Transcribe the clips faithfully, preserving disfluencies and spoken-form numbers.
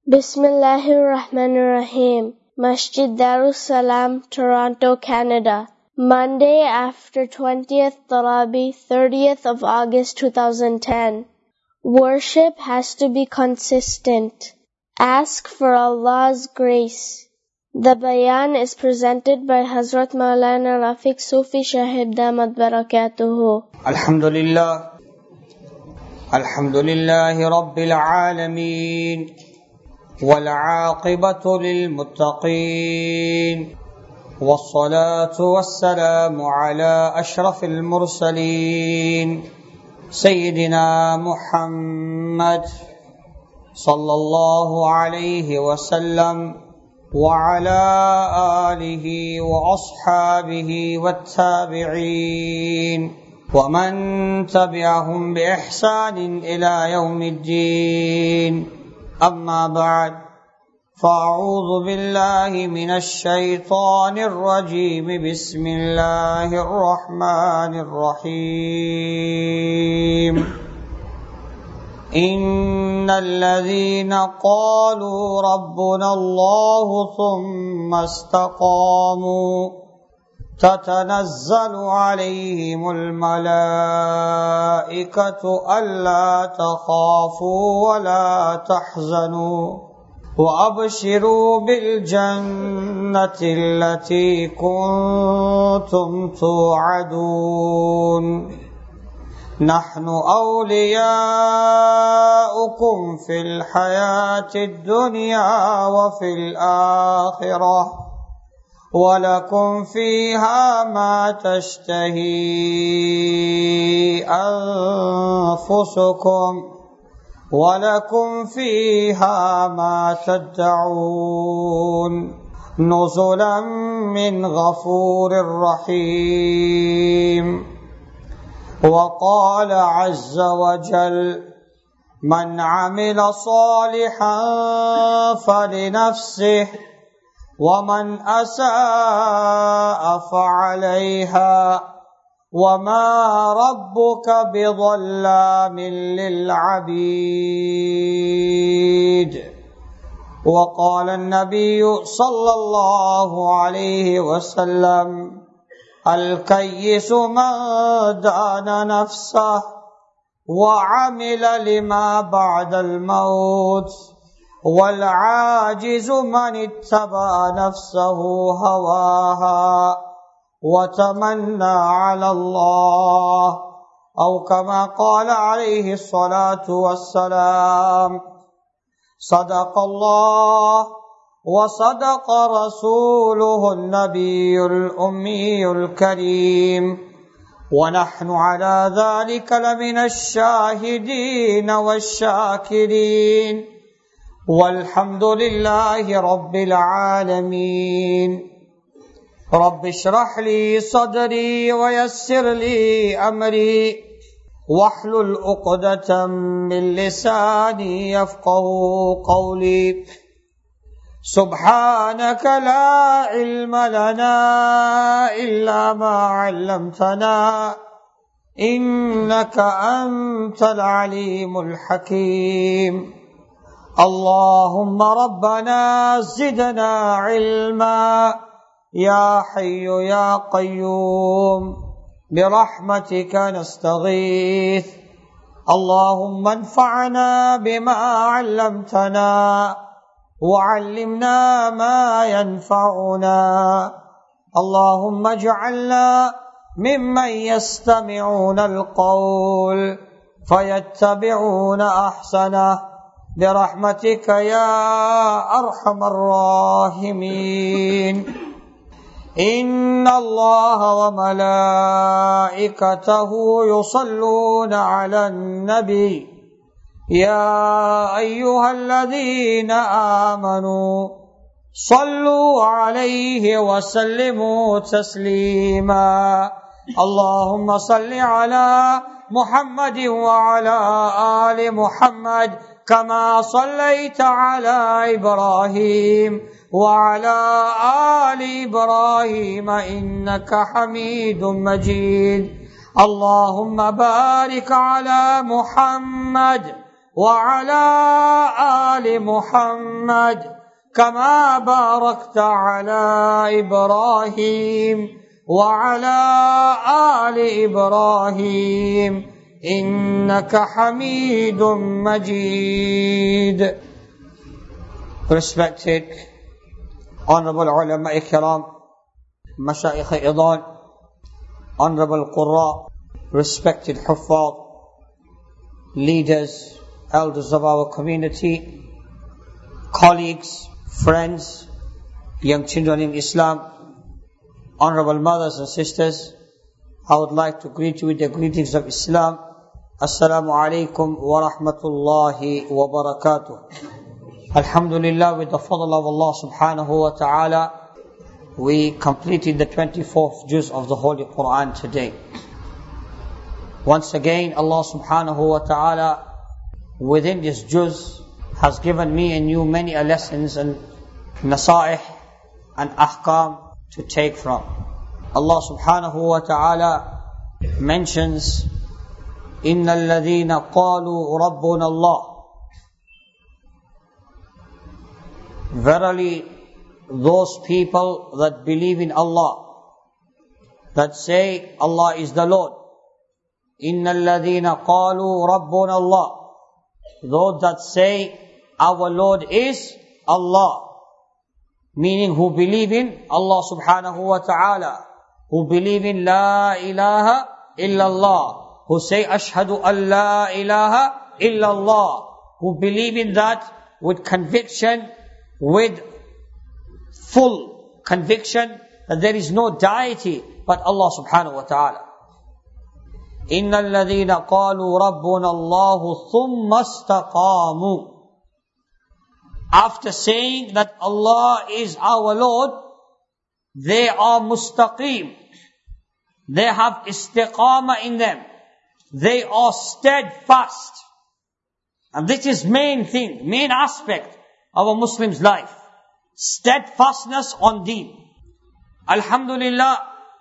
Bismillahirrahmanirrahim. Masjid Darus Salam, Toronto, Canada. Monday after twentieth Tarabi, thirtieth of August two thousand ten. Worship has to be consistent. Ask for Allah's grace. The bayan is presented by Hazrat Maulana Rafiq Sufi Shahib Damat Barakatuhu. Alhamdulillah. Alhamdulillahi Rabbil Alameen. والعاقبة للمتقين والصلاة والسلام على أشرف المرسلين سيدنا محمد صلى الله عليه وسلم وعلى آله وأصحابه والتابعين ومن تبعهم بإحسان إلى يوم الدين. أما بعد فأعوذ بالله من الشيطان الرجيم بسم الله الرحمن الرحيم إن الذين قالوا ربنا الله ثم استقاموا تتنزل عليهم الملائكة ألا تخافوا ولا تحزنوا وأبشروا بالجنة التي كنتم توعدون نحن أولياؤكم في الحياة الدنيا وفي الآخرة ولكم فيها ما تشتهي أنفسكم ولكم فيها ما تدعون نزلا من غفور رحيم. وقال عز وجل من عمل صالحا فلنفسه ومن أساء فعليها وما ربك بظلام للعبيد. وقال النبي صلى الله عليه وسلم الكيس من دان نفسه وعمل لما بعد الموت والعاجز من اتبع نفسه هواها وتمنى على الله أو كما قال عليه الصلاة والسلام. صدق الله وصدق رسوله النبي الأمي الكريم ونحن على ذلك لمن الشاهدين والشاكرين والحمد لله رب العالمين. رب اشرح لي صدري ويسر لي أمري واحلل عقدة من لساني يفقهوا قولي. سبحانك لا علم لنا إلا ما علمتنا إنك أنت العليم الحكيم. اللهم ربنا زدنا علما يا حي يا قيوم برحمتك نستغيث. اللهم انفعنا بما علمتنا وعلمنا ما ينفعنا. اللهم اجعلنا ممن يستمعون القول فيتبعون أحسنه برحمتك يا أرحم الراحمين. إن الله وملائكته يصلون على النبي يا أيها الذين آمنوا صلوا عليه وسلموا تسليما. اللهم صل على محمد وعلى آل محمد كما صليت على إبراهيم وعلى آل إبراهيم إنك حميد مجيد. اللهم بارك على محمد وعلى آل محمد كما باركت على إبراهيم وعلى آل إبراهيم إنك حميد مجيد. Respected honorable ulama ikram, mashayikh idan, honorable qurra, respected huffaz, leaders, elders of our community, colleagues, friends, young children in Islam, honorable mothers and sisters, I would like to greet you with the greetings of Islam. Assalamu alaikum wa rahmatullahi wa barakatuh. Alhamdulillah, with the fadl of Allah subhanahu wa ta'ala, we completed the twenty-fourth juz of the Holy Quran today. Once again, Allah subhanahu wa ta'ala within this juz has given me and you many lessons and nasaih and ahkam to take from. Allah subhanahu wa ta'ala mentions, إِنَّ الَّذِينَ قَالُوا رَبُّنَا اللَّهُ. Verily, those people that believe in Allah, that say Allah is the Lord. إِنَّ الَّذِينَ قَالُوا رَبُّنَا اللَّهُ. Those that say our Lord is Allah, meaning who believe in Allah subhanahu wa ta'ala, who believe in La ilaha illallah, who say ashhadu an la ilaha illallah, who believe in that with conviction, with full conviction that there is no deity but Allah subhanahu wa ta'ala. إِنَّ الَّذِينَ قَالُوا رَبُّنَا اللَّهُ ثُمَّ اسْتَقَامُوا. After saying that Allah is our Lord, they are mustaqim. They have istiqamah in them. They are steadfast. And this is main thing, main aspect of a Muslim's life. Steadfastness on deen. Alhamdulillah,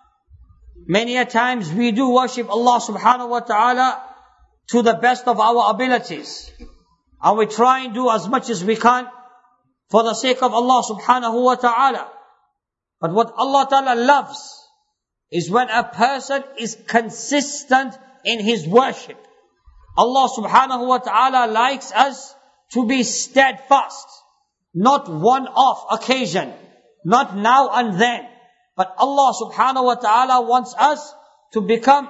many a times we do worship Allah subhanahu wa ta'ala to the best of our abilities. And we try and do as much as we can for the sake of Allah subhanahu wa ta'ala. But what Allah ta'ala loves is when a person is consistent in his worship. Allah subhanahu wa ta'ala likes us to be steadfast. Not one-off occasion. Not now and then. But Allah subhanahu wa ta'ala wants us to become,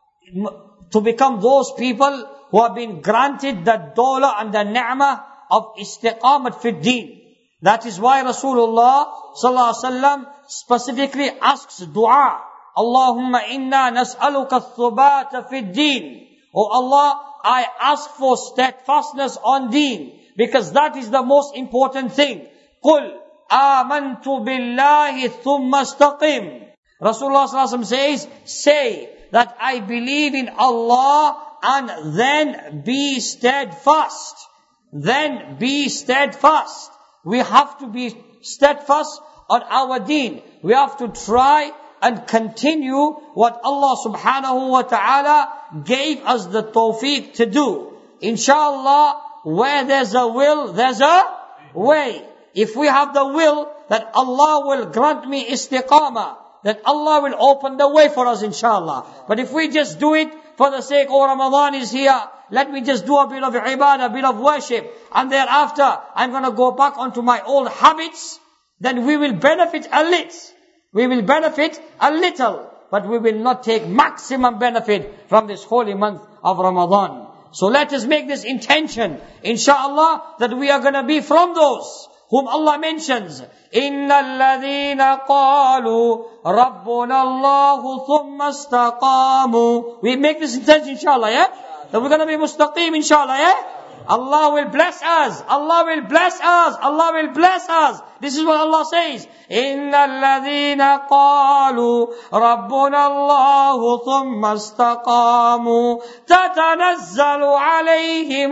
to become those people who have been granted the dawla and the ni'mah of istiqamat fi deen. That is why Rasulullah sallallahu alaihi wasallam specifically asks dua. Allahumma inna nas'aluka thubata fi deen. Oh Allah, I ask for steadfastness on deen, because that is the most important thing. Qul amantu billahi thumma istaqim. Rasulullah sallallahu alaihi wasallam says, say that I believe in Allah and then be steadfast. Then be steadfast. We have to be steadfast on our deen. We have to try and continue what Allah subhanahu wa ta'ala gave us the tawfiq to do. Inshallah, where there's a will, there's a way. If we have the will that Allah will grant me istiqamah, that Allah will open the way for us, inshallah. But if we just do it for the sake, oh, Ramadan is here, let me just do a bit of ibadah, a bit of worship, and thereafter I'm going to go back onto my old habits, then we will benefit a little. We will benefit a little, but we will not take maximum benefit from this holy month of Ramadan. So let us make this intention, inshallah, that we are going to be from those whom Allah mentions. إِنَّ الَّذِينَ قَالُوا رَبُّنَا اللَّهُ ثُمَّ اسْتَقَامُوا. We make this intention, inshallah, yeah? That we're going to be mustaqim, inshallah, yeah? Allah will bless us. Allah will bless us. Allah will bless us. This is what Allah says. إِنَّ الَّذِينَ قَالُوا رَبُّنَا اللَّهُ ثُمَّ اسْتَقَامُوا تَتَنَزَّلُ عَلَيْهِمُ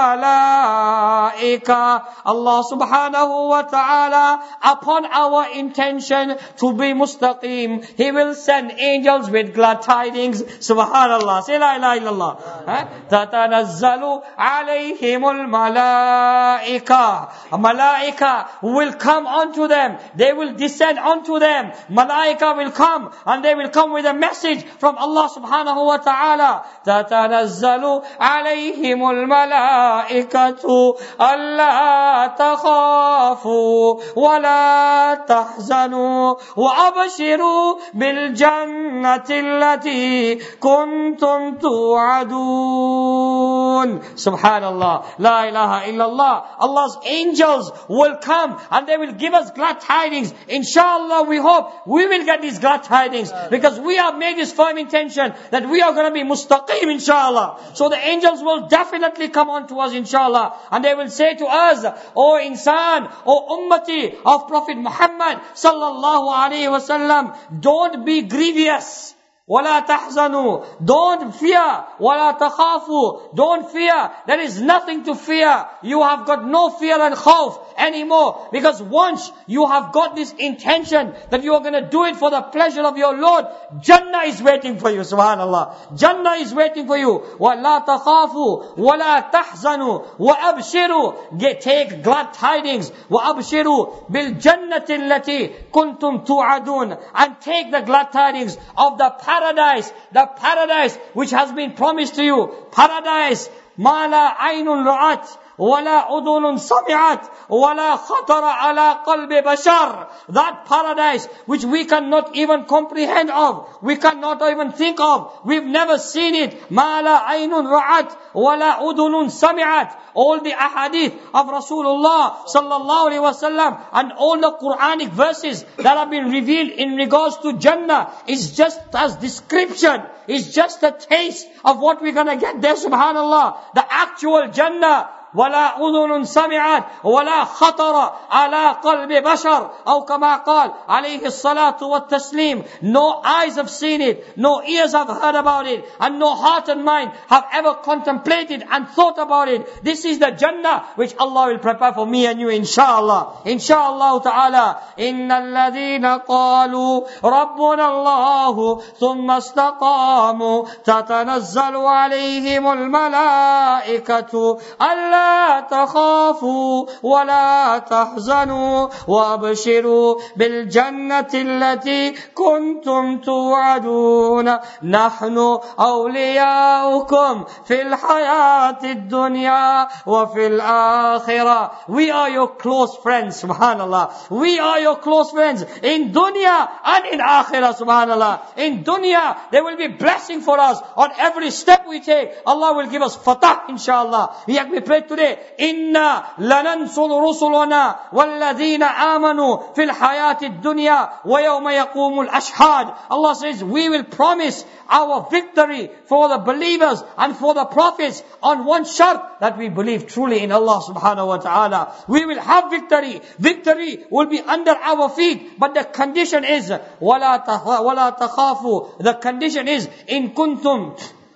الْمَلَائِكَةُ. Allah subhanahu wa ta'ala, upon our intention to be mustaqim, He will send angels with glad tidings. Subhanallah. Say la ilaha illallah. تَتَنَزَّلُ عَلَيْهِمُ الْمَلَائِكَةُ. A malaika will come unto them. They will descend unto them. Malaika will come and they will come with a message from Allah subhanahu wa ta'ala. تَتَنَزَّلُ عَلَيْهِمُ الْمَلَائِكَةُ أَلَّا تَخَافُوا وَلَا تَحْزَنُوا وَأَبْشِرُوا بِالْجَنَّةِ الَّتِي كُنْتُمْ تُوعَدُونَ. Subhanallah. La ilaha illallah. Allah's angels will come and they will give us glad tidings. Inshallah, we hope we will get these glad tidings because we have made this firm intention that we are going to be mustaqim, inshallah. So the angels will definitely come on to us, inshallah, and they will say to us, O insan, O ummati of Prophet Muhammad sallallahu alaihi wasallam, don't be grievous. وَلَا تَحْزَنُوا. Don't fear. وَلَا تَخَافُوا. Don't fear. There is nothing to fear. You have got no fear and khawf anymore. Because once you have got this intention that you are going to do it for the pleasure of your Lord, Jannah is waiting for you. Subhanallah. Jannah is waiting for you. وَلَا تَخَافُوا وَلَا تَحْزَنُوا وَأَبْشِرُوا. Get, take glad tidings. وَأَبْشِرُوا بِالْجَنَّةِ الَّتِي كُنْتُمْ تُوعَدُونَ. And take the glad tidings of the paradise, the paradise which has been promised to you. Paradise, مَا لَا عَيْنٌ رَأَتْ وَلَا أُذُنٌ سَمِعَتْ وَلَا خَطَرَ عَلَى قَلْبِ بَشَرٍ. That paradise which we cannot even comprehend of, we cannot even think of, we've never seen it. مَا لَا عَيْنٌ رَأَتْ وَلَا أُذُنٌ سَمِعَتْ. All the ahadith of Rasulullah sallallahu alaihi wasallam and all the Quranic verses that have been revealed in regards to Jannah is just as description, is just a taste of what we're gonna get there. Subhanallah. The actual Jannah. ولا أذن سمعت ولا خطر على قلب بشر أو كما قال عليه الصلاة والتسليم. No eyes have seen it, no ears have heard about it, and no heart and mind have ever contemplated and thought about it. This is the Jannah which Allah will prepare for me and you, inshallah. Inshallah ta'ala. إن الذين قالوا ربنا الله ثم استقاموا تتنزل عليهم الملائكة ألا لا تخافوا ولا تحزنوا وابشروا بالجنة التي كنتم توعدون نحن أولياؤكم في الحياة الدنيا وفي الآخرة. We are your close friends, subhanallah. We are your close friends in dunya and in akhirah, subhanallah. In dunya, there will be blessing for us on every step we take. Allah will give us fatah, inshallah. We have been prayed today, إِنَّا لَنَنْصُرُ رُسُلَنَا وَالَّذِينَ آمَنُوا فِي الْحَيَاةِ الدُّنْيَا وَيَوْمَ يَقُومُ الْأَشْهَادِ. Allah says, we will promise our victory for the believers and for the prophets on one shart, that we believe truly in Allah subhanahu wa ta'ala. We will have victory. Victory will be under our feet, but the condition is, وَلَا تَخَافُوا. The condition is, إِن كُنْتُمْ.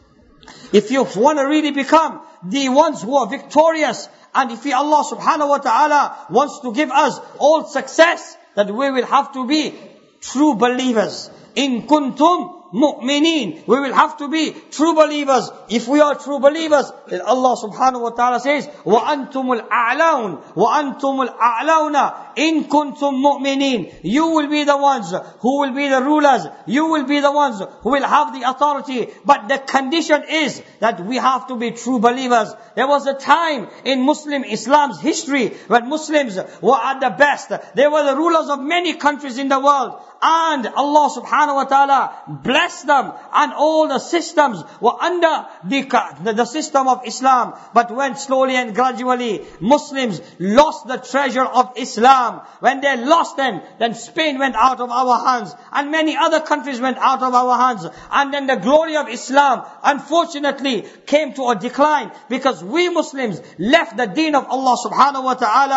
If you want to really become the ones who are victorious, and if Allah subhanahu wa ta'ala wants to give us all success, that we will have to be true believers. In kuntum mu'mineen. We will have to be true believers. If we are true believers, then Allah subhanahu wa ta'ala says, وَأَنْتُمُ الْأَعْلَوْنَ وَأَنْتُمُ الْأَعْلَوْنَ إِن كُنْتُم مُؤْمِنِينَ. You will be the ones who will be the rulers. You will be the ones who will have the authority. But the condition is that we have to be true believers. There was a time in Muslim Islam's history when Muslims were at the best. They were the rulers of many countries in the world. And Allah subhanahu wa ta'ala blessed them, and all the systems were under the, the, the system of Islam. But when slowly and gradually Muslims lost the treasure of Islam, when they lost them, then Spain went out of our hands, and many other countries went out of our hands. And then the glory of Islam, unfortunately, came to a decline, because we Muslims left the deen of Allah subhanahu wa ta'ala.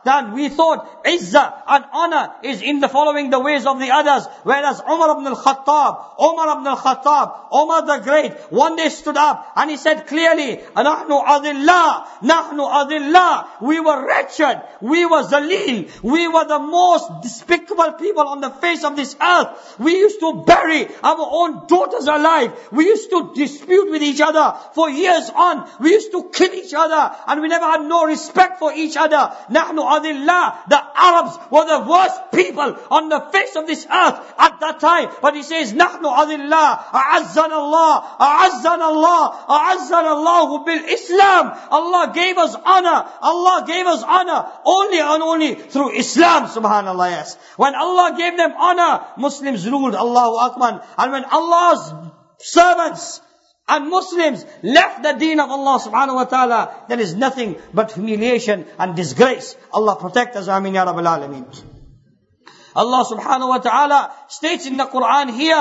that we thought izzah and honor is in the following the ways of the others. Whereas Umar ibn al-Khattab, Umar ibn al-Khattab, Umar the Great, one day stood up and he said clearly, Nahnu adillah, Nahnu adillah. We were wretched, we were zaleel, we were the most despicable people on the face of this earth. We used to bury our own daughters alive. We used to dispute with each other for years on. We used to kill each other and we never had no respect for each other. Nahnu adillah. The Arabs were the worst people on the face of this earth at that time. But he says, Nahnu adillah. A'azzana Allah. A'azzana Allah. A'azzana Allahu bil Islam. Allah gave us honor. Allah gave us honor only and only through Islam. Subhanallah, yes. When Allah gave them honor, Muslims ruled. Allahu Akbar. And when Allah's servants and Muslims left the deen of Allah subhanahu wa ta'ala, there is nothing but humiliation and disgrace. Allah protect us. Ameen ya Rabbil Alameen. Allah subhanahu wa ta'ala states in the Quran here,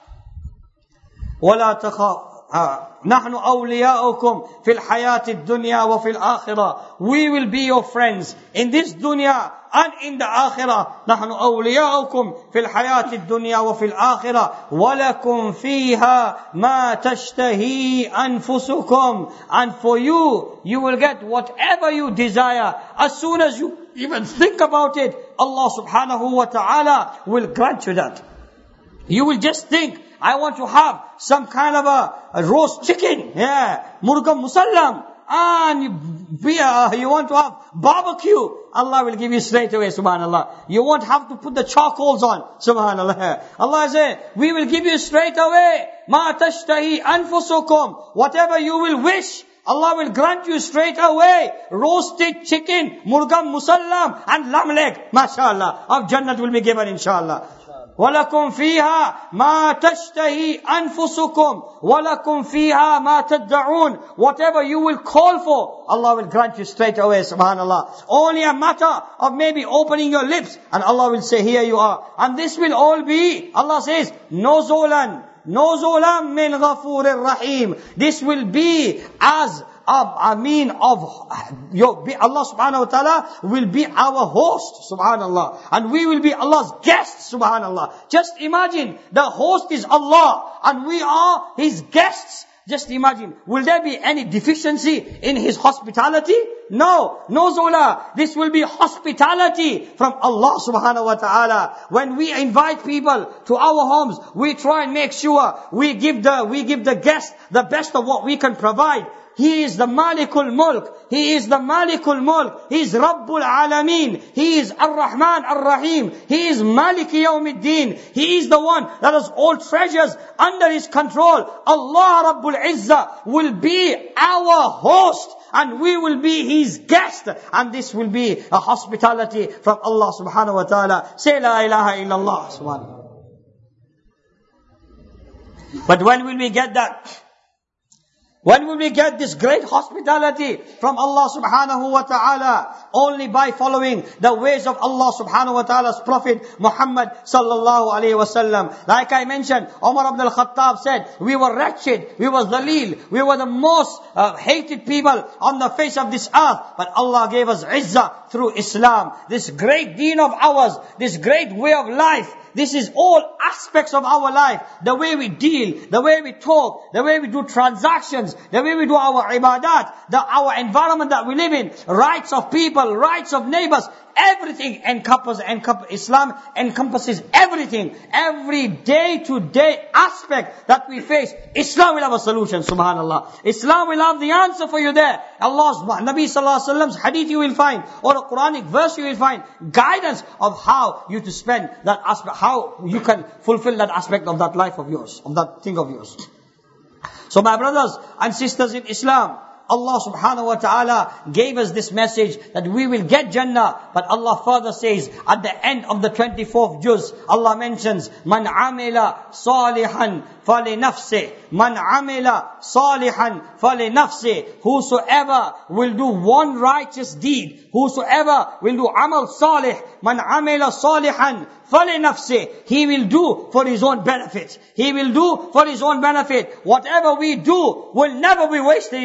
وَلَا تَخَافُوا نحن أولياؤكم في الحياة الدنيا وفي الآخرة. We will be your friends in this dunya and in the akhirah. نحن أولياؤكم في الحياة الدنيا وفي الآخرة ولكم فيها ما تشتهي أنفسكم. And for you, you will get whatever you desire. As soon as you even think about it, Allah subhanahu wa ta'ala will grant you that. You will just think, I want to have some kind of a, a roast chicken, yeah, murgam musallam, and you, be a, you want to have barbecue. Allah will give you straight away, subhanallah. You won't have to put the charcoals on, subhanallah. Allah says, we will give you straight away, ma tashtahi anfusukum, whatever you will wish, Allah will grant you straight away. Roasted chicken, murgam musallam, and lamb leg, mashallah, of Jannat will be given, inshallah. وَلَكُمْ فِيهَا مَا تَشْتَهِي أَنفُسُكُمْ وَلَكُمْ فِيهَا مَا تَدَّعُونَ. Whatever you will call for, Allah will grant you straight away, subhanallah. Only a matter of maybe opening your lips, and Allah will say, here you are. And this will all be, Allah says, نُزُلًا نُزُلًا مِّنْ غَفُورٍ رَحِيمٍ. This will be as Of, I mean of your, Allah subhanahu wa ta'ala will be our host, subhanallah. And we will be Allah's guests, subhanallah. Just imagine, the host is Allah and we are His guests. Just imagine, will there be any deficiency in His hospitality? No, no zola. This will be hospitality from Allah subhanahu wa ta'ala. When we invite people to our homes, we try and make sure we give the, we give the guest the best of what we can provide. He is the Malikul Mulk. He is the Malikul Mulk. He is Rabbul Alameen. He is Ar-Rahman Ar-Rahim. He is Maliki Yawmiddin. He is the one that has all treasures under His control. Allah Rabbul Izzah will be our host and we will be His guest. And this will be a hospitality from Allah subhanahu wa ta'ala. Say La ilaha illallah subhanahu. But when will we get that? When will we get this great hospitality from Allah subhanahu wa ta'ala? Only by following the ways of Allah subhanahu wa ta'ala's Prophet Muhammad sallallahu alayhi wa sallam. Like I mentioned, Umar ibn al-Khattab said, we were wretched, we were dhaleel, we were the most uh, hated people on the face of this earth. But Allah gave us izzah through Islam. This great deen of ours, this great way of life. This is all aspects of our life. The way we deal, the way we talk, the way we do transactions, the way we do our ibadat, the, our environment that we live in, rights of people, rights of neighbors, everything encompasses, encompass, Islam encompasses everything. Every day-to-day aspect that we face, Islam will have a solution, subhanallah. Islam will have the answer for you there. Allah's Nabi sallallahu alaihi wasallam's hadith you will find, or a Quranic verse you will find, guidance of how you to spend that aspect, how you can fulfill that aspect of that life of yours, of that thing of yours. So my brothers and sisters in Islam, Allah subhanahu wa ta'ala gave us this message that we will get Jannah. But Allah further says, at the end of the twenty-fourth juz, Allah mentions, Man amila salihan fali nafsi. Man amila salihan fali nafsi. Whosoever will do one righteous deed, whosoever will do amal salih, man amila salihan fali nafsi. He will do for his own benefit. He will do for his own benefit. Whatever we do will never be wasted, inshallah.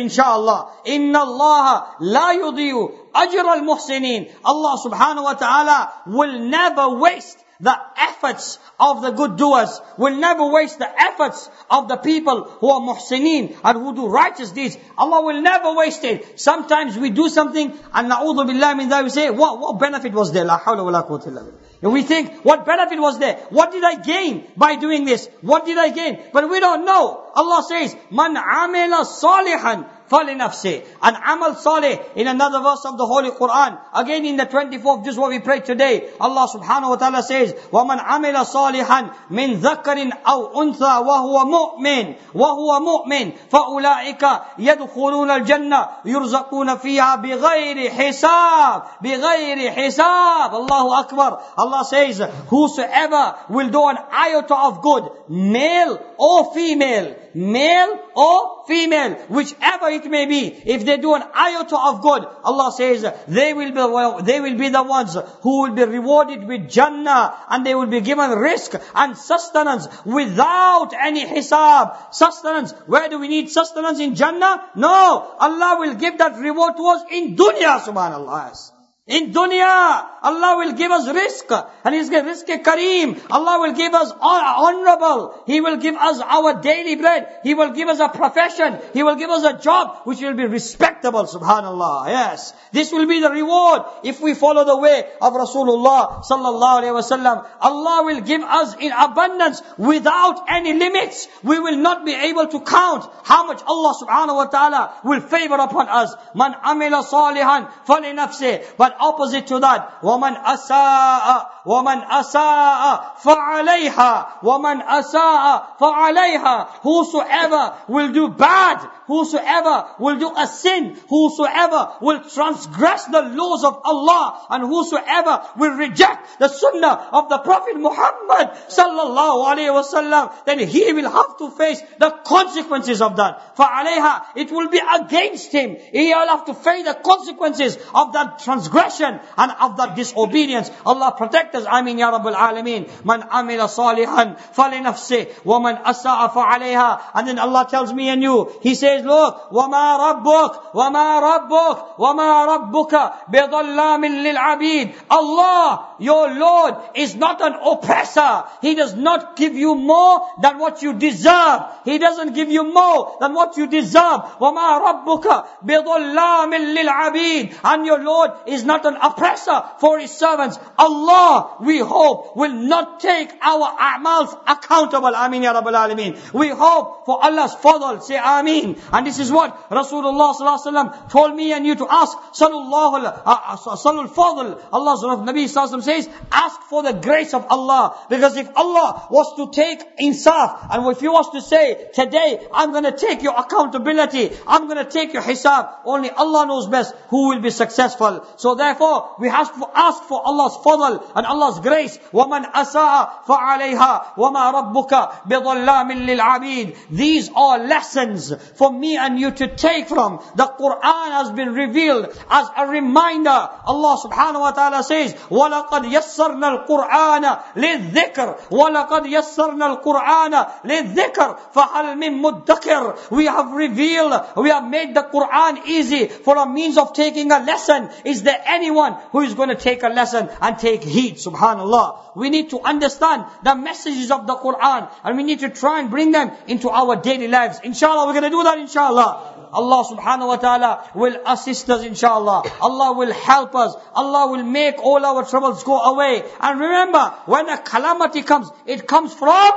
Subhanallah. Inna Allah la yudiyu ajr al-muhsinin. Allah subhanahu wa ta'ala will never waste the efforts of the good doers, will never waste the efforts of the people who are muhsineen and who do righteous deeds. Allah will never waste it. Sometimes we do something and na'udhu billah min that we say, what, what benefit was there? La hawla wa la quwwata illa billah. And we think, what benefit was there? What did I gain by doing this? What did I gain? But we don't know. Allah says, Man amila salihan فَلِنَفْسِهِ. An amal salih in another verse of the Holy Quran. Again in the twenty-fourth, just what we prayed today. Allah subhanahu wa ta'ala says, وَمَنْ عَمِلَ صَالِحًا مِنْ ذَكَرٍ أَوْ أُنْثَى وَهُوَ مُؤْمِنٌ وَهُوَ مُؤْمِنٌ فَأُولَٰئِكَ يَدْخُلُونَ الْجَنَّةَ يُرْزَقُونَ فِيهَا بِغَيْرِ حِسَابٍ بِغَيْرِ حِسَابٍ. Allahu Akbar. Allah says, whosoever will do an iota of good, male or female, male or female, whichever it may be, if they do an iota of good, Allah says they will be well, they will be the ones who will be rewarded with Jannah, and they will be given risk and sustenance without any hisab. Sustenance. Where do we need sustenance in Jannah? No, Allah will give that reward to us in dunya. Subhanallah. In dunya, Allah will give us rizq, and He's give rizq kareem. Allah will give us honorable. He will give us our daily bread. He will give us a profession. He will give us a job which will be respectable. Subhanallah. Yes, this will be the reward if we follow the way of Rasulullah sallallahu alaihi wasallam. Allah will give us in abundance without any limits. We will not be able to count how much Allah subhanahu wa ta'ala will favor upon us. Man amila salihan falinafsih. But opposite to that, وَمَنْ أَسَاءَ وَمَنْ أَسَاءَ فَعَلَيْهَا وَمَنْ أَسَاءَ فَعَلَيْهَا. Whosoever will do bad, whosoever will do a sin, whosoever will transgress the laws of Allah, and whosoever will reject the sunnah of the Prophet Muhammad sallallahu alaihi wasallam, then he will have to face the consequences of that. فَعَلَيْهَا, it will be against him. He will have to face the consequences of that transgression and of that disobedience. Allah protect us. Ameen ya Rabbal Alameen. Man amila salihan falinafsih wa man asa'a fa'alayha. And then Allah tells me and you, He says, look, وَمَا رَبُّكَ وَمَا رَبُّكَ وَمَا رَبُّكَ بِظَلَّامٍ لِلْعَبِيدِ. Allah, your Lord, is not an oppressor. He does not give you more than what you deserve. He doesn't give you more than what you deserve. وَمَا رَبُّكَ بِظَلَّامٍ لِلْعَبِيدِ. And your Lord is not an oppressor for His servants. Allah, we hope, will not take our a'mals accountable. Ameen ya Rabbal Alameen. We hope for Allah's fadl. Say Ameen. And this is what Rasulullah sallallahu alaihi wasallam told me and you to ask. Sallallahu salul fadl. Allah's Nabi sallallahu alaihi wasallam says, ask for the grace of Allah. Because if Allah was to take insaf, and if He was to say, today I'm going to take your accountability, I'm going to take your hisab, only Allah knows best who will be successful. So therefore, we have to ask for Allah's fadl and Allah's grace. وَمَنْ أَسَاءَ فَعَلَيْهَا وَمَا رَبُّكَ بِظَلَّامٍ لِلْعَبِيدِ. These are lessons for me and you to take from. The Quran has been revealed as a reminder. Allah subhanahu wa ta'ala says, وَلَقَدْ يَسَّرْنَا الْقُرْآنَ لِلذِّكْرِ وَلَقَدْ يَسَّرْنَا الْقُرْآنَ لِلذِّكْرِ فَهَلْ مِن مُدَّكِرٍ. We have revealed, we have made the Quran easy for a means of taking a lesson. Is there anyone who is going to take a lesson and take heed? Subhanallah. We need to understand the messages of the Quran, and we need to try and bring them into our daily lives. Inshallah, we're going to do that, inshallah. Allah subhanahu wa ta'ala will assist us, inshallah. Allah will help us. Allah will make all our troubles go away. And remember, when a calamity comes, it comes from?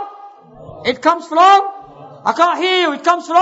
It comes from? I can't hear you. It comes from?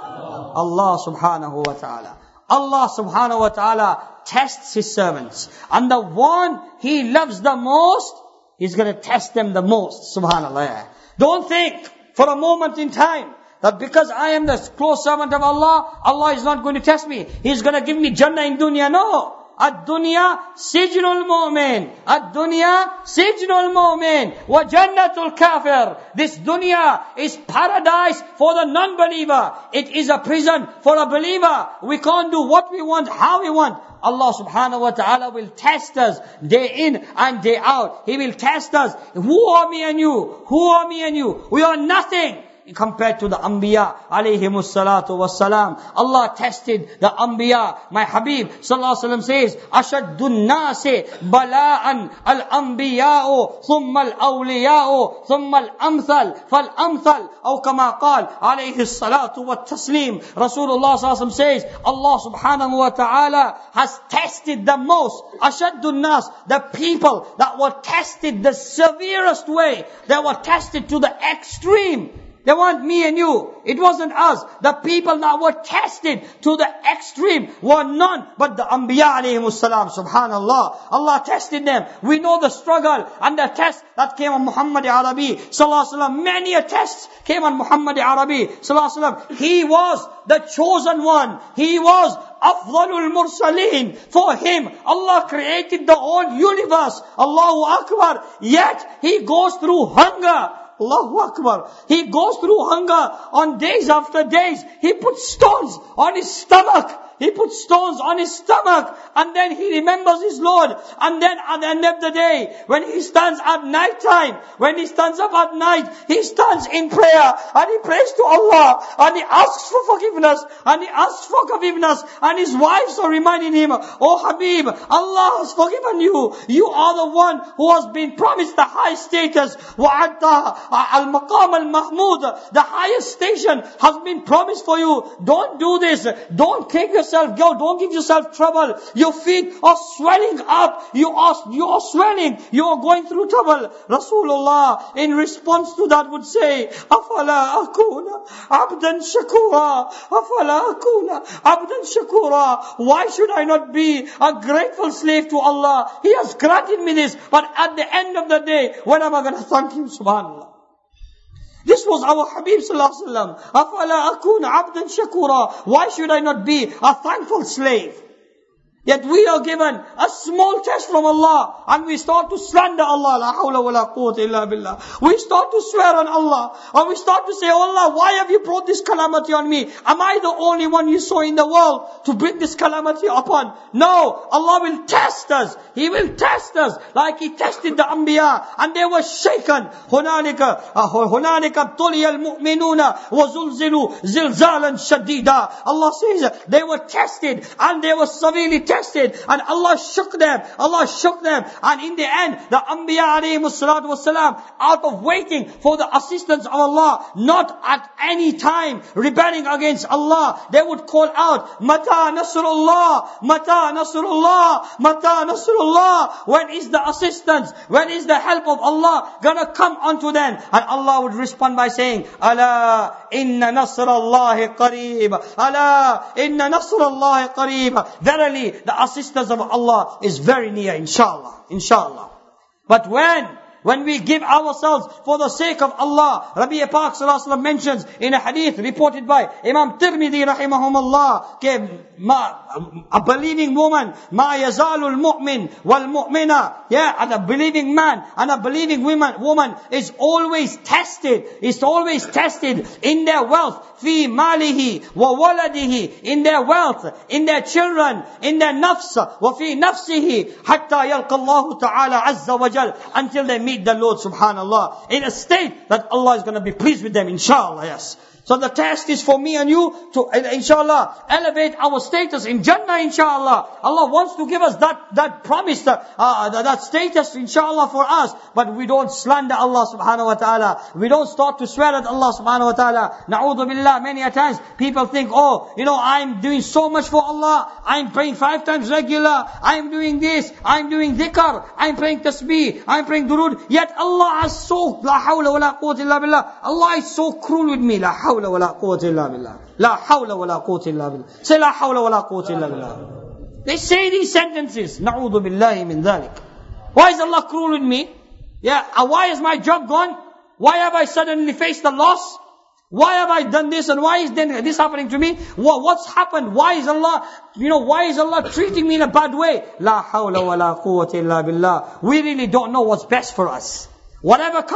Allah subhanahu wa ta'ala. Allah subhanahu wa ta'ala tests His servants. And the one He loves the most, He's going to test them the most. Subhanallah. Don't think for a moment in time that because I am the close servant of Allah, Allah is not going to test me. He's going to give me Jannah in dunya. No. Ad-dunya sijnul mu'min. Ad-dunya sijnul mu'min. Wa jannatul kafir. This dunya is paradise for the non-believer. It is a prison for a believer. We can't do what we want, how we want. Allah subhanahu wa ta'ala will test us day in and day out. He will test us. Who are me and you? Who are me and you? We are nothing. compared to the Anbiya alayhimus salatu wassalam. Allah tested the Anbiya. My Habib sallallahu alaihi wasallam says, Ashaddun nasi bala'an al-anbiya'u thumma al-awliya'u thumma al-amthal fal-amthal aw kama qal alayhi salatu wa taslim. Rasulullah sallallahu alaihi wasallam says, Allah subhanahu wa ta'ala has tested the most. Ashaddun nas, the people that were tested the severest way. They were tested to the extreme. They weren't me and you. It wasn't us. The people that were tested to the extreme were none but the Anbiya alayhimus salam. Subhanallah. Allah tested them. We know the struggle and the test that came on Muhammad Arabi sallallahu alaihi wasallam. Many a test came on Muhammad Arabi sallallahu alaihi wasallam. He was the chosen one. He was Afdalul Mursaleen. For him, Allah created the whole universe. Allahu Akbar. Yet, he goes through hunger. Allahu Akbar. He goes through hunger on days after days. He puts stones on his stomach. He puts stones on his stomach. And then he remembers his Lord. And then at the end of the day, when he stands at night time, when he stands up at night, he stands in prayer. And he prays to Allah. And he asks for forgiveness. And he asks for forgiveness. And his wives are reminding him, Oh Habib, Allah has forgiven you. You are the one who has been promised the high status. وَعَدَّ al-maqam al-mahmud. The highest station has been promised for you. Don't do this. Don't take yourself Go, don't give yourself trouble. Your feet are swelling up. You are, you are swelling. You are going through trouble. Rasulullah, in response to that, would say, Afala akuna abdan shakura. Afala akuna abdan shakura. Why should I not be a grateful slave to Allah? He has granted me this. But at the end of the day, when am I going to thank Him? Subhanallah. This was our Habib sallallahu alaihi wasallam. Afala akuna abdan shakura. Why should I not be a thankful slave? Yet we are given a small test from Allah and we start to slander Allah. La hawla wa la quwwata illa billah. We start to swear on Allah. And we start to say, oh Allah, why have you brought this calamity on me? Am I the only one you saw in the world to bring this calamity upon? No, Allah will test us. He will test us like He tested the Anbiya. And they were shaken. هُنَالِكَ هُنَالِكَ ابْتُلِيَ الْمُؤْمِنُونَ وَزُلْزِلُوا زِلْزَالًا شَدِيدًا. Allah says they were tested and they were severely tested. And Allah shook them. Allah shook them. And in the end, the Anbiya alayhimus salatu wassalam, out of waiting for the assistance of Allah, not at any time rebelling against Allah, they would call out, Mata Nasrullah, Mata Nasrullah, Mata Nasrullah. When is the assistance? When is the help of Allah gonna come unto them? And Allah would respond by saying, Ala inna nasrallahi qareeb. Ala inna nasrallahi qareeb. Verily, the assistance of Allah is very near, inshallah. Inshallah. But when, when we give ourselves for the sake of Allah, Rabi Pak sallallahu alaihi wasallam mentions in a hadith reported by Imam Tirmidhi rahimahumullah, ke ma, a believing woman, ma yazalul mu'min wal mu'mina, yeah, and a believing man and a believing woman, woman is always tested, is always tested in their wealth, fi malihi wa waladihi, in their wealth, in their children, in their nafs, wa fi nafsihi, hatta yalqa Allah ta'ala azza wa jal, until they meet the Lord subhanallah, in a state that Allah is going to be pleased with them, inshallah, yes. So the test is for me and you to, inshallah, elevate our status in Jannah, inshallah. Allah wants to give us that, that promise, uh, that, that status, inshallah, for us. But we don't slander Allah subhanahu wa ta'ala. We don't start to swear at Allah subhanahu wa ta'ala. Na'udhu billah, many a times people think, oh, you know, I'm doing so much for Allah. I'm praying five times regular. I'm doing this. I'm doing dhikr. I'm praying tasbih. I'm praying durood. Yet Allah is so, la hawla wa la quwwata illa billah. Allah is so cruel with me. La hawla wa la quwwata illa billah. La hawla wa la quwwata illa billah. Say la hawla wa la quwwata illa billah. They say these sentences. Na'udhu billahi min dhalik. Why is Allah cruel with me? Yeah, uh, why is my job gone? Why have I suddenly faced the loss? Why have I done this and why is then this happening to me? What, what's happened? Why is Allah, you know, why is Allah treating me in a bad way? La hawla wa la quwwata illa billah. We really don't know what's best for us. Whatever comes,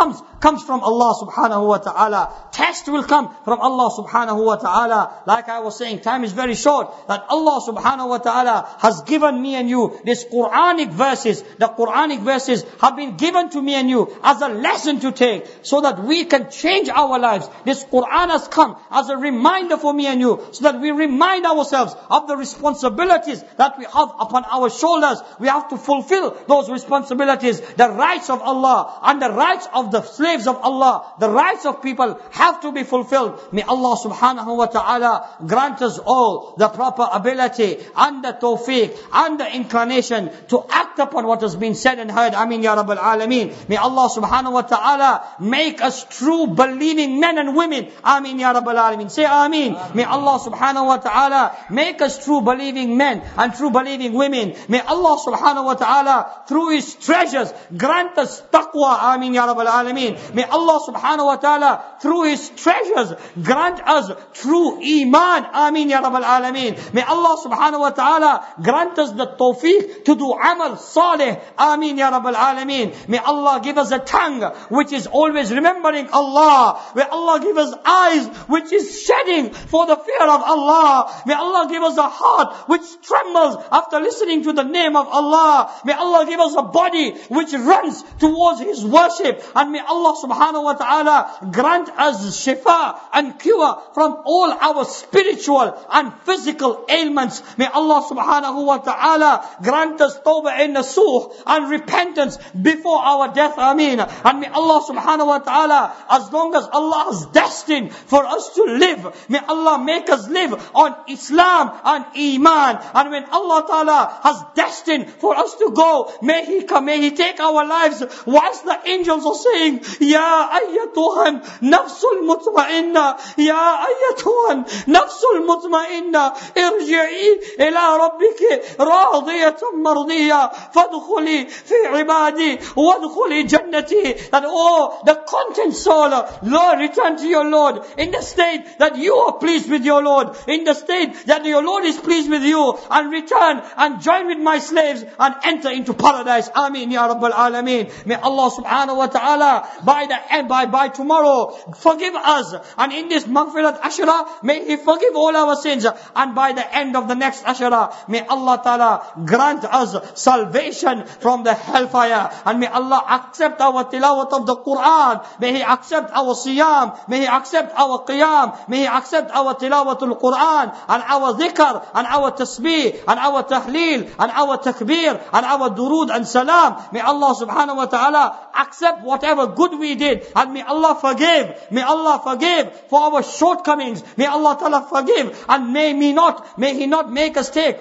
comes from Allah subhanahu wa ta'ala. Test will come from Allah subhanahu wa ta'ala. Like I was saying, time is very short, that Allah subhanahu wa ta'ala has given me and you these Quranic verses. The Quranic verses have been given to me and you as a lesson to take, so that we can change our lives. This Quran has come as a reminder for me and you, so that we remind ourselves of the responsibilities that we have upon our shoulders. We have to fulfill those responsibilities. The rights of Allah and the rights of the slaves of Allah, the rights of people have to be fulfilled. May Allah subhanahu wa ta'ala grant us all the proper ability and the tawfiq and the inclination to act upon what has been said and heard. Ameen ya Rabbal Alameen. May Allah subhanahu wa ta'ala make us true believing men and women. Ameen ya Rabbal Alameen. Say Ameen. May Allah subhanahu wa ta'ala make us true believing men and true believing women. May Allah subhanahu wa ta'ala through His treasures grant us taqwa. Ameen ya Rabbal Alameen. May Allah subhanahu wa ta'ala through His treasures grant us true iman. Ameen ya Rabbal Alameen. May Allah subhanahu wa ta'ala grant us the tawfiq to do amal salih. Ameen ya Rabbal Alameen. May Allah give us a tongue which is always remembering Allah. May Allah give us eyes which is shedding for the fear of Allah. May Allah give us a heart which trembles after listening to the name of Allah. May Allah give us a body which runs towards His worship. And may Allah subhanahu wa ta'ala grant us shifa and cure from all our spiritual and physical ailments. May Allah subhanahu wa ta'ala grant us tawbah and nasuh and repentance before our death. Ameen. And may Allah subhanahu wa ta'ala, as long as Allah has destined for us to live, may Allah make us live on Islam and Iman. And when Allah ta'ala has destined for us to go, may He come, may He take our lives whilst the angels are saying, Ya ayyatuhan nafsul mutma'inna, Ya ayyatuhan nafsul mutma'inna, irji'i ila rabbiki radiyatan mardiya, fadkhuli fi ibadi, wadkhuli jannati. That, oh, the content soul, Lord, return to your Lord in the state that you are pleased with your Lord, in the state that your Lord is pleased with you, and return and join with my slaves and enter into paradise. Ameen ya Rabbal Alameen. May Allah subhanahu wa ta'ala by the end, by, by tomorrow forgive us, and in this Maghfirat Ashra may He forgive all our sins, and by the end of the next Ashra may Allah ta'ala grant us salvation from the hellfire, and may Allah accept our tilawat of the Quran. May He accept our siyam, may He accept our qiyam, may He accept our tilawatul Quran and our dhikr and our tasbih and our tahleel and our takbir and our durood and salam. May Allah subhanahu wa ta'ala accept whatever good we did, and may Allah forgive, may Allah forgive for our shortcomings. May Allah ta'ala forgive, and may me not, may He not make us take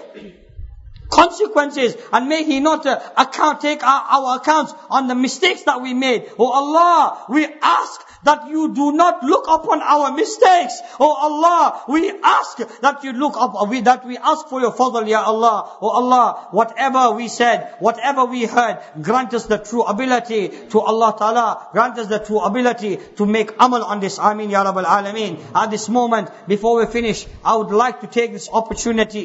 consequences, and may He not uh, account, take our, our accounts on the mistakes that we made. Oh Allah, we ask that you do not look upon our mistakes. Oh Allah, we ask that you look up, we, that we ask for your fadl, Ya Allah. Oh Allah, whatever we said, whatever we heard, grant us the true ability to Allah Ta'ala, grant us the true ability to make amal on this. Ameen Ya Rabbal Alameen. At this moment, before we finish, I would like to take this opportunity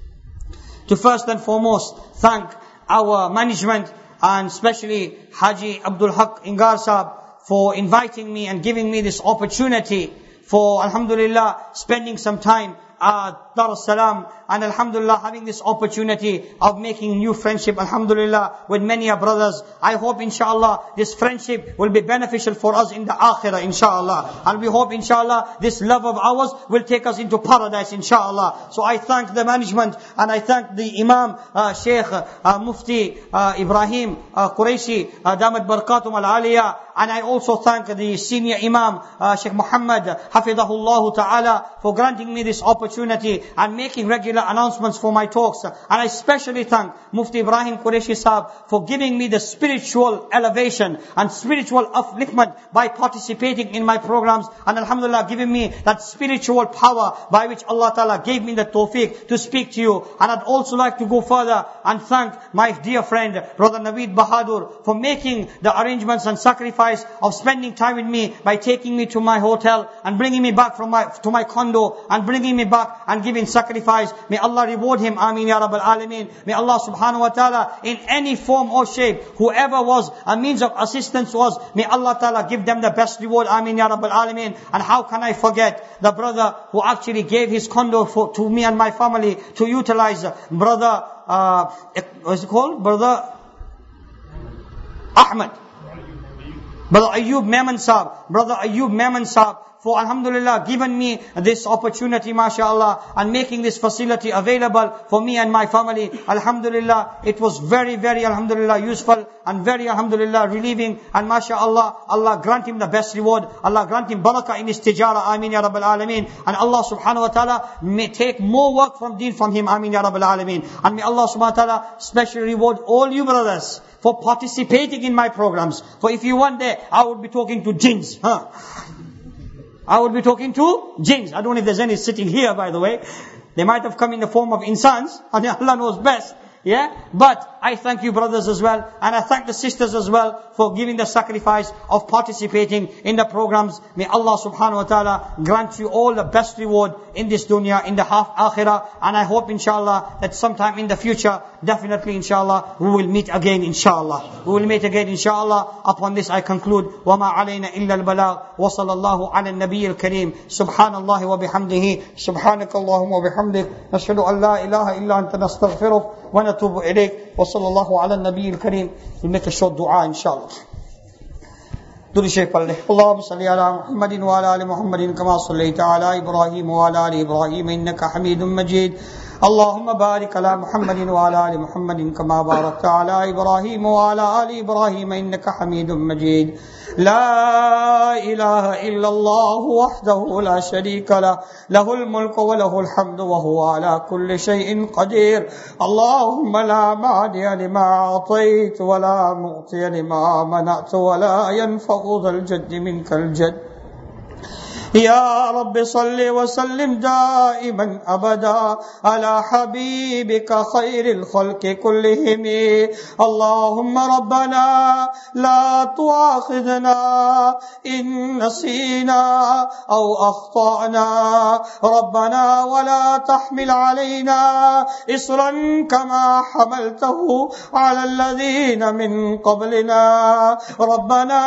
to first and foremost thank our management, and especially Haji Abdul Haq Ingar Sahab, for inviting me and giving me this opportunity for, alhamdulillah, spending some time at Dar es Salaam, and alhamdulillah having this opportunity of making new friendship, alhamdulillah, with many brothers. I hope inshallah this friendship will be beneficial for us in the akhirah, inshallah. And we hope inshallah this love of ours will take us into paradise, inshallah. So I thank the management, and I thank the Imam, uh, Sheikh uh, Mufti uh, Ibrahim uh, Qureshi, uh, Damat Barakatum Al-Aliyah. And I also thank the senior Imam, uh, Sheikh Muhammad Hafidahullah Ta'ala, for granting me this opportunity and making regular announcements for my talks. And I especially thank Mufti Ibrahim Qureshi Sahab for giving me the spiritual elevation and spiritual upliftment by participating in my programs, and alhamdulillah giving me that spiritual power by which Allah Ta'ala gave me the tawfiq to speak to you. And I'd also like to go further and thank my dear friend Brother Naveed Bahadur for making the arrangements and sacrifice of spending time with me by taking me to my hotel and bringing me back from my to my condo and bringing me back back and giving sacrifice. May Allah reward him. Ameen Ya Rabbal Alameen. May Allah subhanahu wa ta'ala in any form or shape, whoever was a means of assistance was, may Allah ta'ala give them the best reward. Ameen Ya Rabbal Alameen. And how can I forget the brother who actually gave his condo for, to me and my family to utilize. Brother, uh, what's it called? Brother Ahmed. Brother Ayub Memon Saab. Brother Ayub Memon Saab. For alhamdulillah given me this opportunity, mashallah, and making this facility available for me and my family. Alhamdulillah, it was very, very alhamdulillah useful and very alhamdulillah relieving. And mashallah, Allah grant him the best reward. Allah grant him barakah in his tijara. Ameen Ya Rabbal Alameen. And Allah subhanahu wa ta'ala may take more work from deen from him. Ameen Ya Rabbal Alameen. And may Allah subhanahu wa ta'ala specially reward all you brothers for participating in my programs. For if you one day, I would be talking to jinns. Huh? I would be talking to jinns. I don't know if there's any sitting here, by the way. They might have come in the form of insans, and Allah knows best. Yeah? But I thank you brothers as well, and I thank the sisters as well for giving the sacrifice of participating in the programs. May Allah subhanahu wa ta'ala grant you all the best reward in this dunya, in the half akhirah, and I hope inshallah that sometime in the future, definitely inshallah, we will meet again inshallah. We will meet again inshallah. Upon this I conclude, وَمَا عَلَيْنَا إِلَّا الْبَلَاغُ وَصَلَى اللَّهُ عَلَى النَّبِيِّ الْكَرِيمِ سُبْحَانَ اللَّهِ وَبِحَمْدِهِ سُبْحَانَكَ اللَّهُمَّ وَبِحَمْدِكَ نَشْهَدُ أَن لَا إِلَهَ إِلَّا أَنْتَ نَسْتَغْفِرُكَ ونتوب إليك وصلى الله على النبي الكريم. We'll make a short dua inshallah. Duri Shaykh Palde. Allahumma salli ala Muhammadin wa ala ali Muhammadin kama sallaita ala Ibrahim wa ala ali Ibrahim innaka Hamidum Majid. اللهم بارك على محمد وعلى آل محمد كما باركت على إبراهيم وعلى آل إبراهيم إنك حميد مجيد. لا إله إلا الله وحده لا شريك له له الملك وله الحمد وهو على كل شيء قدير. اللهم لا مانع لما أعطيت ولا معطي لما منعت ولا ينفع ذا الجد منك الجد. يا رب صل وسلم دائما أبدا على حبيبك خير الخلق كلهم. اللهم ربنا لا تؤاخذنا إن نسينا أو أخطأنا ربنا ولا تحمل علينا إصرا كما حملته على الذين من قبلنا ربنا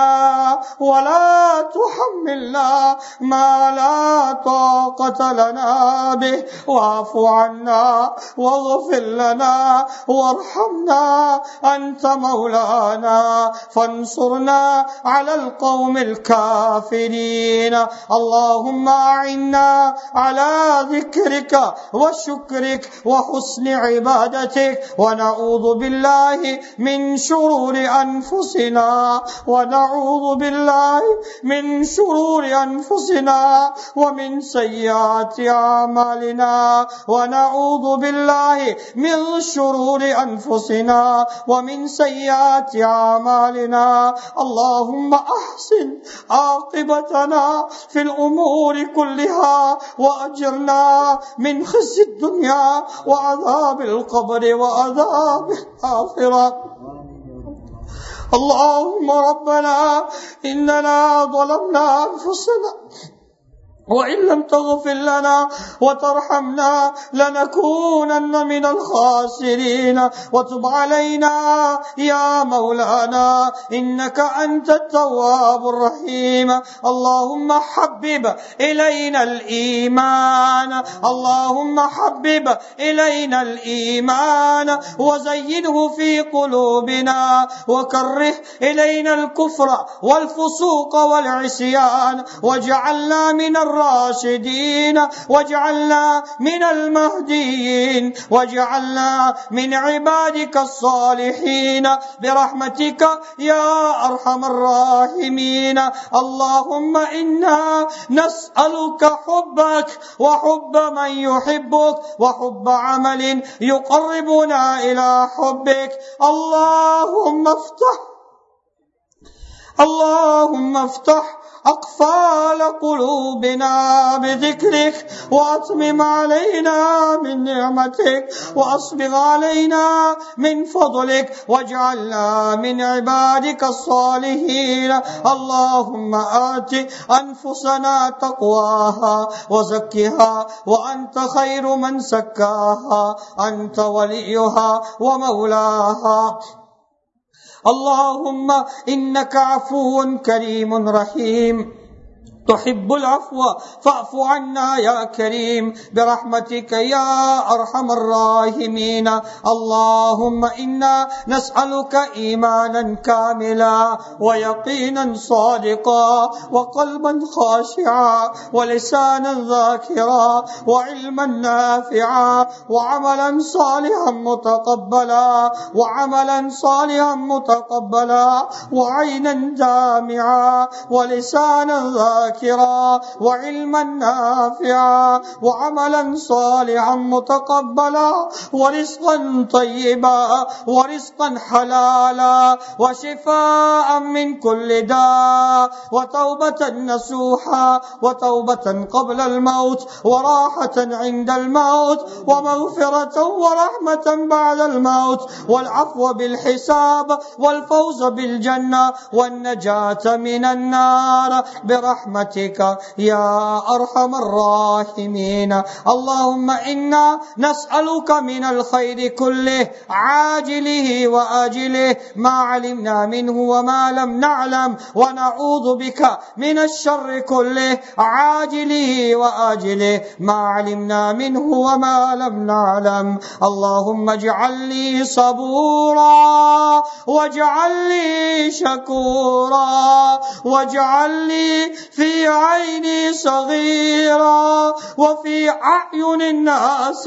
ولا تحملنا ما لا طاقة لنا به واعف عنا واغفر لنا وارحمنا أنت مولانا فانصرنا على القوم الكافرين. اللهم أعنا على ذكرك وشكرك وحسن عبادتك ونعوذ بالله من شرور أنفسنا ونعوذ بالله من شرور أنفسنا ومن سيئات أعمالنا ونعوذ بالله من شرور أنفسنا ومن سيئات أعمالنا. اللهم أحسن عاقبتنا في الأمور كلها وأجرنا من خزي الدنيا وعذاب القبر وعذاب الآخرة. اللهم ربنا إننا ظلمنا أنفسنا وإن لم تغفر لنا وترحمنا لنكونن من الخاسرين. وتب علينا يا مولانا إنك أنت التواب الرحيم. اللهم حبب إلينا الإيمان اللهم حبب إلينا الإيمان وزينه في قلوبنا وكره إلينا الكفر والفسوق والعصيان واجعلنا من الراشدين واجعلنا من المهديين واجعلنا من عبادك الصالحين برحمتك يا أرحم الراحمين. اللهم إنا نسألك حبك وحب من يحبك وحب عمل يقربنا إلى حبك. اللهم افتح اللهم افتح أقفال قلوبنا بذكرك، وأتمم علينا من نعمتك، وأسبغ علينا من فضلك، واجعلنا من عبادك الصالحين. اللهم آت أنفسنا تقواها وزكها وأنت خير من زكاها، أنت وليها ومولاها. اللهم إنك عفو كريم رحيم تحب العفو فاعف عنا يا كريم برحمتك يا أرحم الراحمين. اللهم إنا نسألك إيمانا كاملا ويقينا صادقا وقلبا خاشعا ولسانا ذاكرا وعلما نافعا وعملا صالحا متقبلا وعملا صالحا متقبلا وعينا دامعا ولسانا ذاكرا وعلما نافعا وعملا صالحا متقبلا ورزقا طيبا ورزقا حلالا وشفاء من كل داء وتوبة نصوحا وتوبة قبل الموت وراحة عند الموت ومغفرة ورحمة بعد الموت والعفو بالحساب والفوز بالجنة والنجاة من النار برحمة يا أرحم الراحمين. اللهم إنا نسألك من الخير كله عاجله وآجله ما علمنا منه وما لم نعلم، ونعوذ بك من الشر كله عاجله وآجله ما علمنا منه وما لم نعلم. اللهم اجعل لي صبورا واجعل لي شكورا واجعل لي في عيني صغيرا وفي أعين الناس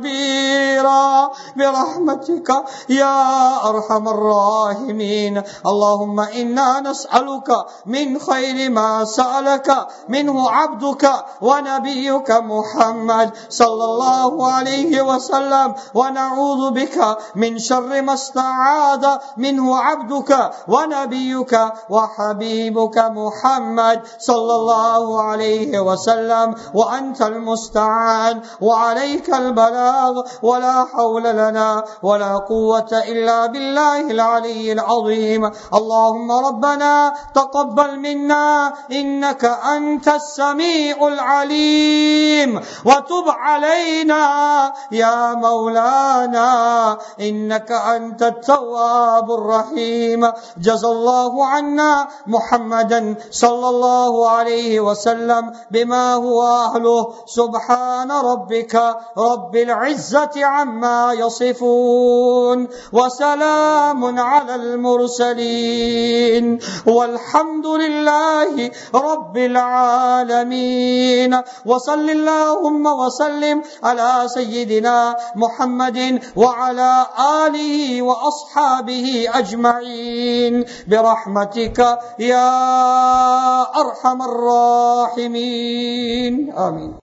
كبيرا برحمتك يا أرحم الراحمين. اللهم إنا نسألك من خير ما سألك منه عبدك ونبيك محمد صلى الله عليه وسلم، ونعوذ بك من شر ما استعاذ منه عبدك ونبيك وحبيبك محمد صلى الله عليه وسلم، وأنت المستعان وعليك البلاغ، ولا حول لنا ولا قوة إلا بالله العلي العظيم. اللهم ربنا تقبل منا إنك أنت السميع العليم، وتب علينا يا مولانا إنك أنت التواب الرحيم. جزا الله عنا محمدا صلى الله عليه وسلم بما هو أهله. سبحان ربك رب العزة عما يصفون وسلام على المرسلين والحمد لله رب العالمين. وصل اللهم وسلم على سيدنا محمد وعلى آله وأصحابه أجمعين برحمتك يا أرحم الراحمين. آمين.